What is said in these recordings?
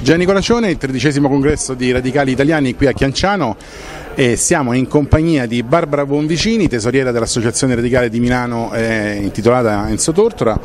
Gianni Colacione, il 13° congresso di radicali italiani qui a Chianciano, e siamo in compagnia di Barbara Bonvicini, tesoriera dell'Associazione Radicale di Milano intitolata Enzo Tortora,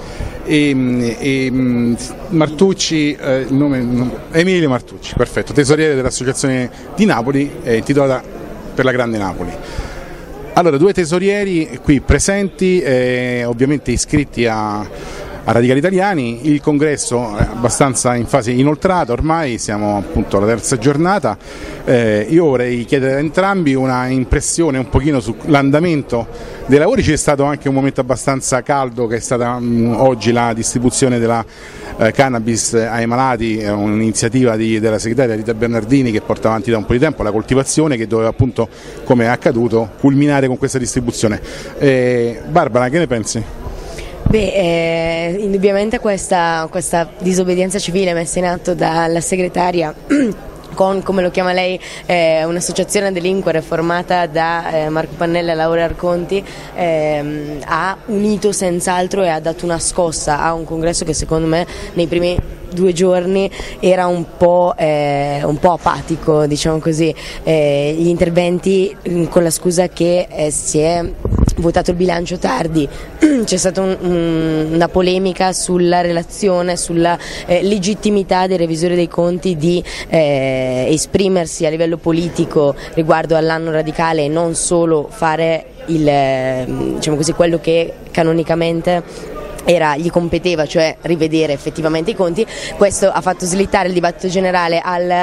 e Martucci, Emilio Martucci, perfetto, tesoriere dell'Associazione di Napoli intitolata Per la Grande Napoli. Allora, due tesorieri qui presenti, ovviamente iscritti a Radicali Italiani. Il congresso è abbastanza in fase inoltrata, ormai siamo appunto alla terza giornata. Io vorrei chiedere a entrambi una impressione un pochino sull'andamento dei lavori. C'è stato anche un momento abbastanza caldo, che è stata oggi la distribuzione della cannabis ai malati, un'iniziativa della segretaria Rita Bernardini che porta avanti da un po' di tempo, la coltivazione che doveva appunto, come è accaduto, culminare con questa distribuzione. Barbara, che ne pensi? Indubbiamente questa disobbedienza civile messa in atto dalla segretaria con, come lo chiama lei, un'associazione a delinquere formata da Marco Pannella e Laura Arconti, ha unito senz'altro e ha dato una scossa a un congresso che secondo me nei primi 2 giorni era un po' apatico, diciamo così, gli interventi con la scusa che si è votato il bilancio tardi, c'è stata una polemica sulla relazione, sulla legittimità dei revisori dei conti di esprimersi a livello politico riguardo all'anno radicale e non solo fare diciamo così, quello che canonicamente gli competeva, cioè rivedere effettivamente i conti. Questo ha fatto slittare il dibattito generale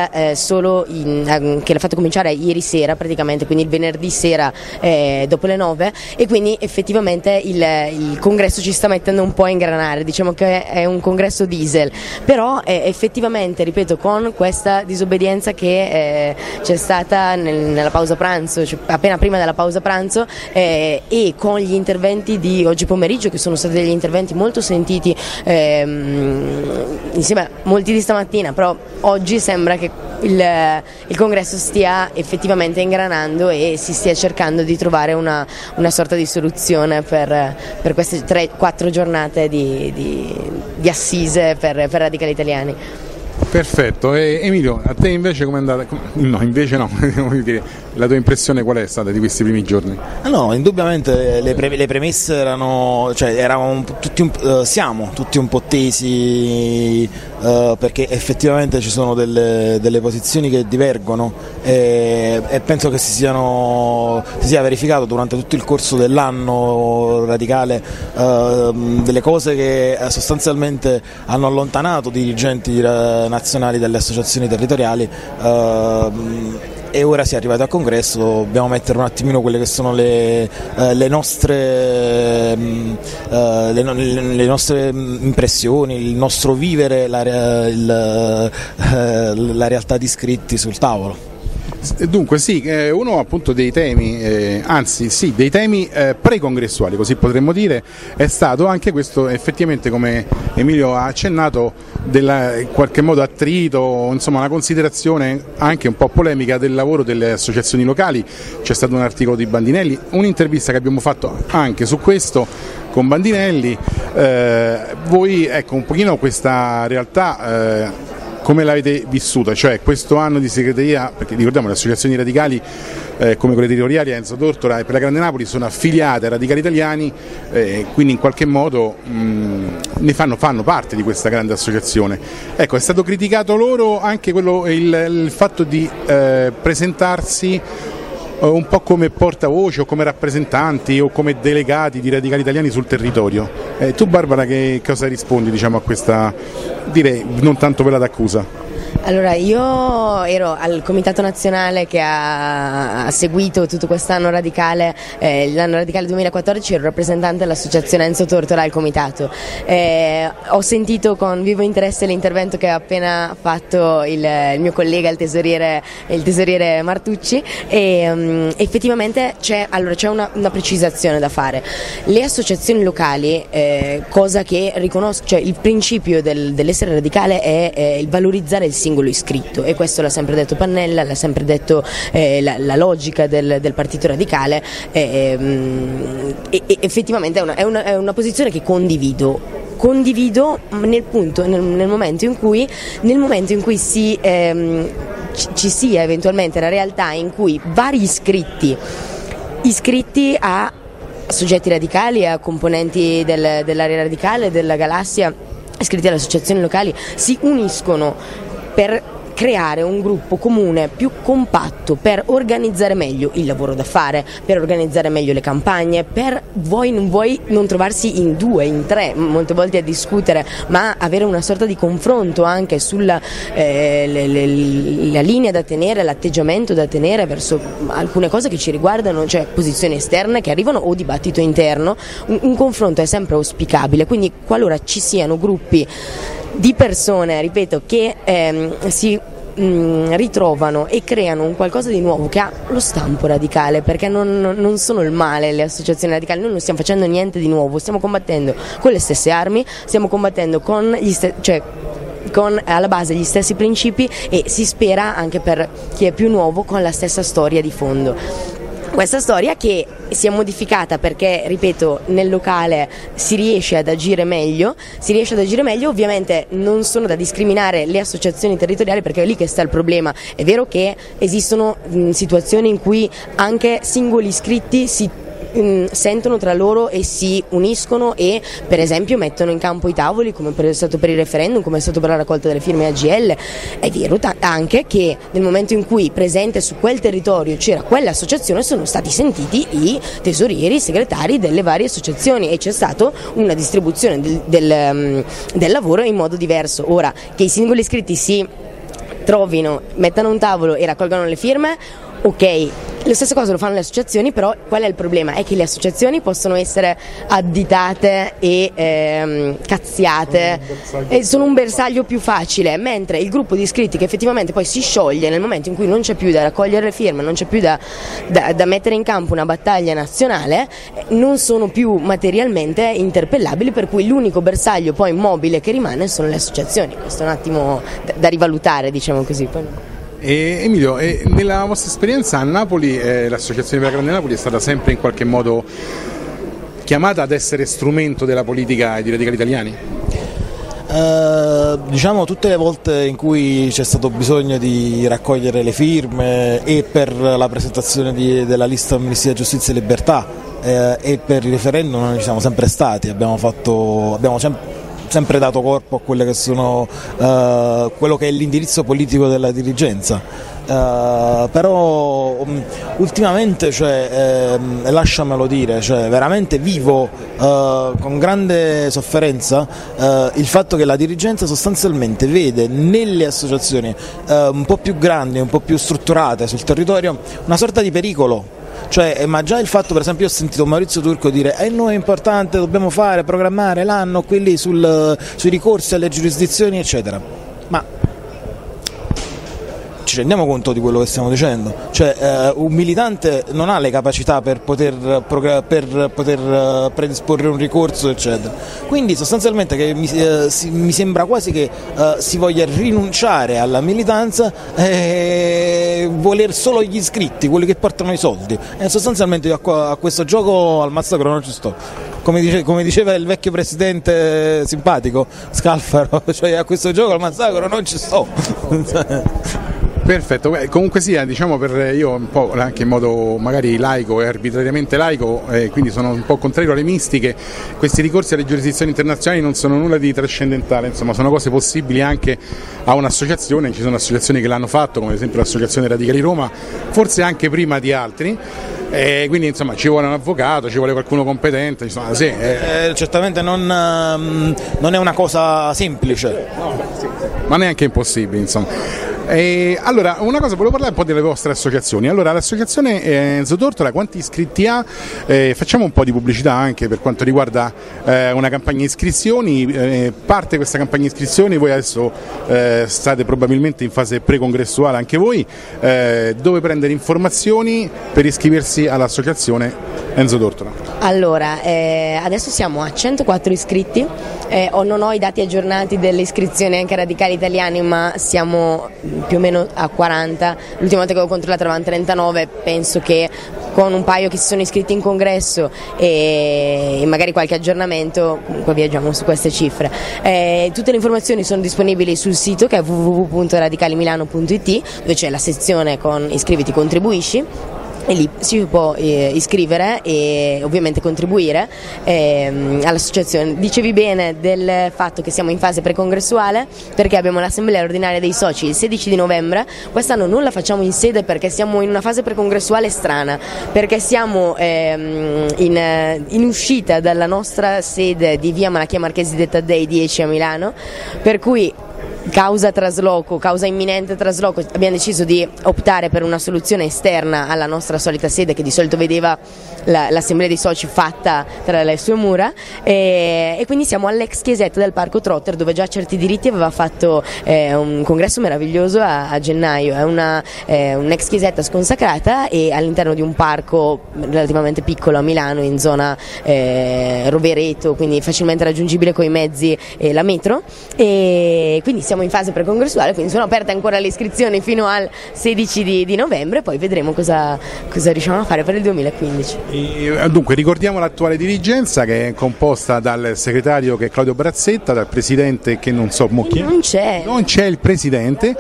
che l'ha fatto cominciare ieri sera praticamente, quindi il venerdì sera dopo le 9, e quindi effettivamente il congresso ci sta mettendo un po' a ingranare, diciamo che è un congresso diesel, però effettivamente, ripeto, con questa disobbedienza che c'è stata nella pausa pranzo, cioè appena prima della pausa pranzo, e con gli interventi di oggi pomeriggio, che sono stati degli interventi molto sentiti, insieme a molti di stamattina, però oggi sembra che il congresso stia effettivamente ingranando e si stia cercando di trovare una sorta di soluzione per queste 3-4 giornate di assise per radicali italiani. Perfetto, e Emilio, a te invece com'è andata? No, invece no, voglio dire, la tua impressione qual è stata di questi primi giorni? No, indubbiamente le premesse siamo tutti un po' tesi, perché effettivamente ci sono delle posizioni che divergono, e penso che si sia verificato durante tutto il corso dell'anno radicale delle cose che sostanzialmente hanno allontanato dirigenti nazionali delle associazioni territoriali, e ora si è arrivati al congresso. Dobbiamo mettere un attimino quelle che sono le nostre impressioni, il nostro vivere la realtà di iscritti sul tavolo. Dunque sì, uno appunto dei temi, dei temi pre-congressuali, così potremmo dire, è stato anche questo, effettivamente, come Emilio ha accennato, in qualche modo attrito, insomma una considerazione anche un po' polemica del lavoro delle associazioni locali. C'è stato un articolo di Bandinelli, un'intervista che abbiamo fatto anche su questo con Bandinelli. Voi, ecco, un pochino questa realtà come l'avete vissuta? Cioè questo anno di segreteria, perché ricordiamo le associazioni radicali come quelle territoriali, Enzo Tortora e Per la Grande Napoli, sono affiliate a Radicali Italiani, quindi in qualche modo ne fanno parte di questa grande associazione. Ecco, è stato criticato loro anche il fatto di presentarsi un po' come portavoce o come rappresentanti o come delegati di Radicali Italiani sul territorio. Tu, Barbara, che cosa rispondi, diciamo, a questa, direi, non tanto velata accusa? Allora, io ero al Comitato Nazionale che ha seguito tutto quest'anno radicale, l'anno radicale 2014, ero rappresentante dell'associazione Enzo Tortora al Comitato. Ho sentito con vivo interesse l'intervento che ha appena fatto il mio collega, il tesoriere Martucci, e effettivamente c'è una precisazione da fare. Le associazioni locali, cosa che riconosco, cioè il principio dell'essere radicale è il valorizzare il singolo iscritto, e questo l'ha sempre detto Pannella, l'ha sempre detto la logica del Partito Radicale, e effettivamente è una posizione che condivido nel momento in cui ci sia eventualmente la realtà in cui vari iscritti a soggetti radicali, a componenti dell'area radicale, della galassia, iscritti alle associazioni locali, si uniscono per creare un gruppo comune più compatto, per organizzare meglio il lavoro da fare, per organizzare meglio le campagne, per non trovarsi in 2, in 3 molte volte a discutere, ma avere una sorta di confronto anche sulla la linea da tenere, l'atteggiamento da tenere verso alcune cose che ci riguardano, cioè posizioni esterne che arrivano o dibattito interno. Un confronto è sempre auspicabile, quindi qualora ci siano gruppi di persone, ripeto, che si ritrovano e creano un qualcosa di nuovo che ha lo stampo radicale, perché non sono il male le associazioni radicali, noi non stiamo facendo niente di nuovo, stiamo combattendo con le stesse armi, stiamo combattendo con alla base gli stessi principi, e si spera, anche per chi è più nuovo, con la stessa storia di fondo. Questa storia che si è modificata perché, ripeto, nel locale si riesce ad agire meglio, ovviamente non sono da discriminare le associazioni territoriali, perché è lì che sta il problema. È vero che esistono situazioni in cui anche singoli iscritti si sentono tra loro e si uniscono e per esempio mettono in campo i tavoli, come è stato per il referendum, come è stato per la raccolta delle firme AGL. È vero anche che nel momento in cui presente su quel territorio c'era quell'associazione, sono stati sentiti i tesorieri, i segretari delle varie associazioni, e c'è stata una distribuzione del lavoro in modo diverso. Ora, che i singoli iscritti si trovino, mettano un tavolo e raccolgano le firme, ok, la stessa cosa lo fanno le associazioni, però qual è il problema? È che le associazioni possono essere additate e cazziate, e sono un bersaglio più facile, mentre il gruppo di iscritti che effettivamente poi si scioglie nel momento in cui non c'è più da raccogliere le firme, non c'è più da mettere in campo una battaglia nazionale, non sono più materialmente interpellabili, per cui l'unico bersaglio poi mobile che rimane sono le associazioni. Questo è un attimo da rivalutare, diciamo così. Emilio, nella vostra esperienza a Napoli, l'associazione per la Grande Napoli è stata sempre in qualche modo chiamata ad essere strumento della politica e di radicali italiani? Diciamo, tutte le volte in cui c'è stato bisogno di raccogliere le firme, e per la presentazione della lista Amnistia, Giustizia e Libertà, e per il referendum, noi ci siamo sempre stati, abbiamo sempre dato corpo a quelle che sono quello che è l'indirizzo politico della dirigenza, però ultimamente, lasciamelo dire, veramente vivo con grande sofferenza il fatto che la dirigenza sostanzialmente vede nelle associazioni un po' più grandi, un po' più strutturate sul territorio, una sorta di pericolo. Ma già il fatto, per esempio, io ho sentito Maurizio Turco dire noi è importante, dobbiamo programmare l'anno qui lì sui ricorsi alle giurisdizioni eccetera, ma ci rendiamo conto di quello che stiamo dicendo? Un militante non ha le capacità per poter predisporre un ricorso eccetera, quindi sostanzialmente mi sembra quasi che si voglia rinunciare alla militanza e voler solo gli iscritti, quelli che portano i soldi, e sostanzialmente io a questo gioco al massacro non ci sto, come diceva il vecchio presidente simpatico Scalfaro, a questo gioco al massacro non ci sto. Perfetto, comunque sia, diciamo, per io un po' anche in modo magari laico e arbitrariamente laico, quindi sono un po' contrario alle mistiche, questi ricorsi alle giurisdizioni internazionali non sono nulla di trascendentale, insomma sono cose possibili anche a un'associazione, ci sono associazioni che l'hanno fatto, come ad esempio l'associazione Radicali Roma, forse anche prima di altri. Quindi insomma ci vuole un avvocato, ci vuole qualcuno competente, insomma, sì, certamente non è una cosa semplice, no, sì, ma neanche impossibile, insomma. Allora, una cosa, volevo parlare un po' delle vostre associazioni. Allora, l'associazione Enzo Tortora, quanti iscritti ha? Facciamo un po' di pubblicità anche per quanto riguarda una campagna iscrizioni. Parte questa campagna iscrizioni, voi adesso state probabilmente in fase precongressuale anche voi, dove prendere informazioni per iscriversi all'associazione Enzo Tortora? Allora, adesso siamo a 104 iscritti, non ho i dati aggiornati delle iscrizioni anche a Radicali Italiani, ma siamo più o meno a 40, l'ultima volta che ho controllato eravamo 39, penso che con un paio che si sono iscritti in congresso e magari qualche aggiornamento comunque viaggiamo su queste cifre. Tutte le informazioni sono disponibili sul sito che è www.radicalimilano.it, dove c'è la sezione con iscriviti contribuisci, e lì si può iscrivere e ovviamente contribuire all'associazione. Dicevi bene del fatto che siamo in fase precongressuale perché abbiamo l'assemblea ordinaria dei soci il 16 di novembre, quest'anno non la facciamo in sede perché siamo in una fase precongressuale strana, perché siamo in uscita dalla nostra sede di via Malachia Marchesi de Taddei 10 a Milano, per cui causa imminente trasloco, abbiamo deciso di optare per una soluzione esterna alla nostra solita sede che di solito vedeva l'assemblea dei soci fatta tra le sue mura, e quindi siamo all'ex chiesetta del Parco Trotter, dove già Certi Diritti aveva fatto un congresso meraviglioso a gennaio. È un'ex chiesetta sconsacrata e all'interno di un parco relativamente piccolo a Milano, in zona Rovereto, quindi facilmente raggiungibile con i mezzi e la metro, e quindi siamo in fase precongressuale, quindi sono aperte ancora le iscrizioni fino al 16 di novembre, poi vedremo cosa riusciamo a fare per il 2015. Dunque, ricordiamo l'attuale dirigenza, che è composta dal segretario, che è Claudio Brazzetta, dal presidente, che non so chi è. Non c'è il presidente.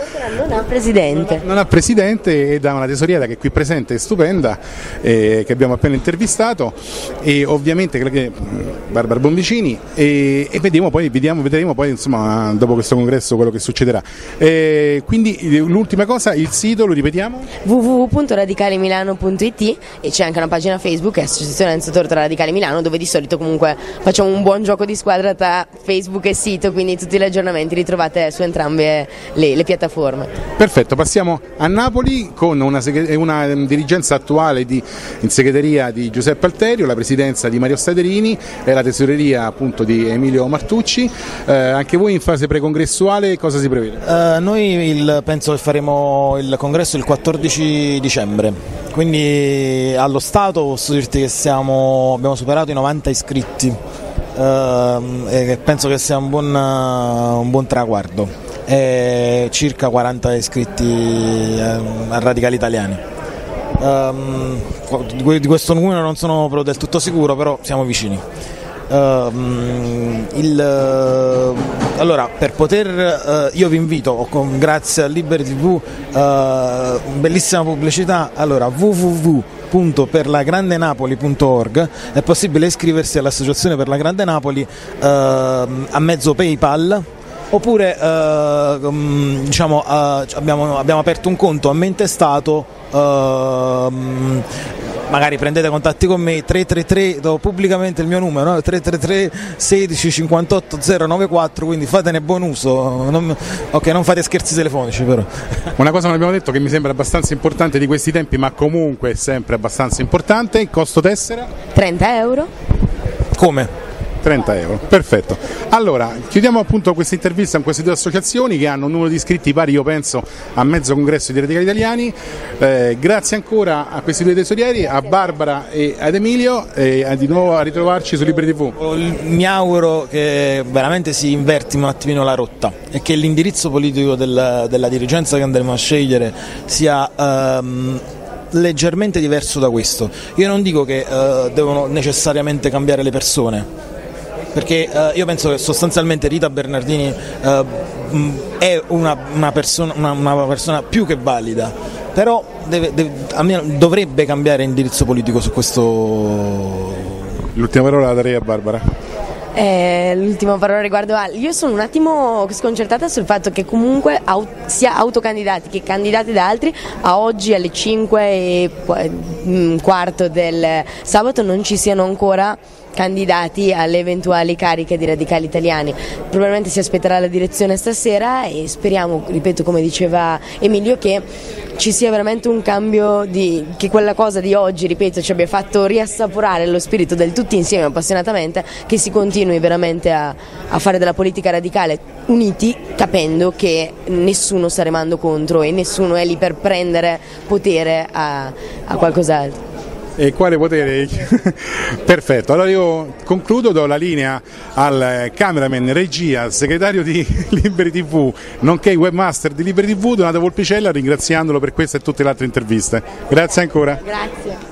Non ha presidente, e da una tesoriera che è qui presente, è stupenda, che abbiamo appena intervistato, e ovviamente Barbara Bonvicini, e vedremo poi insomma dopo questo congresso quello che succederà. Quindi l'ultima cosa, il sito lo ripetiamo? www.radicalimilano.it, e c'è anche una pagina Facebook che è Associazione Enzo Tortora Radicali Milano, dove di solito comunque facciamo un buon gioco di squadra tra Facebook e sito, quindi tutti gli aggiornamenti li trovate su entrambe le piattaforme. Perfetto, passiamo a Napoli con una dirigenza attuale in segreteria di Giuseppe Alterio, la presidenza di Mario Staderini e la tesoreria appunto di Emilio Martucci. Anche voi in fase precongressuale, cosa si prevede? Noi penso che faremo il congresso il 14 dicembre, quindi allo Stato posso dirti che abbiamo superato i 90 iscritti, e penso che sia un buon traguardo, circa 40 iscritti a Radicali Italiani. Di questo numero non sono però del tutto sicuro, però siamo vicini. Allora, per poter io vi invito, grazie a Liberi TV, bellissima pubblicità. Allora, www.perlagrandenapoli.org, è possibile iscriversi all'Associazione per la Grande Napoli a mezzo PayPal, oppure abbiamo aperto un conto a mente stato. Magari prendete contatti con me, 333, do pubblicamente il mio numero, no? 333 16 58 094, quindi fatene buon uso, non fate scherzi telefonici però. Una cosa non abbiamo detto che mi sembra abbastanza importante di questi tempi, ma comunque è sempre abbastanza importante: il costo tessera? 30 euro. Come? 30 euro, perfetto. Allora, chiudiamo appunto questa intervista con queste due associazioni che hanno un numero di iscritti pari, io penso, a mezzo congresso di Radicali Italiani. Grazie ancora a questi due tesorieri, a Barbara e ad Emilio, e di nuovo a ritrovarci su Liberi TV. Mi auguro che veramente si inverti un attimino la rotta e che l'indirizzo politico della dirigenza che andremo a scegliere sia leggermente diverso da questo. Io non dico che devono necessariamente cambiare le persone, perché io penso che sostanzialmente Rita Bernardini è una persona più che valida, però dovrebbe cambiare indirizzo politico su questo. L'ultima parola la darei a Barbara. L'ultima parola riguardo io sono un attimo sconcertata sul fatto che comunque sia autocandidati che candidati da altri a oggi alle 5:15 del sabato non ci siano ancora candidati alle eventuali cariche di Radicali Italiani. Probabilmente si aspetterà la direzione stasera e speriamo, ripeto come diceva Emilio, che ci sia veramente un cambio, che quella cosa di oggi, ripeto, ci abbia fatto riassaporare lo spirito del tutti insieme appassionatamente, che si continui veramente a fare della politica radicale uniti, capendo che nessuno sta remando contro e nessuno è lì per prendere potere a qualcos'altro. E quale potere? Perfetto, allora io concludo, do la linea al cameraman, regia, al segretario di Liberi TV, nonché webmaster di Liberi TV, Donato Volpicella, ringraziandolo per questa e tutte le altre interviste. Grazie ancora. Grazie.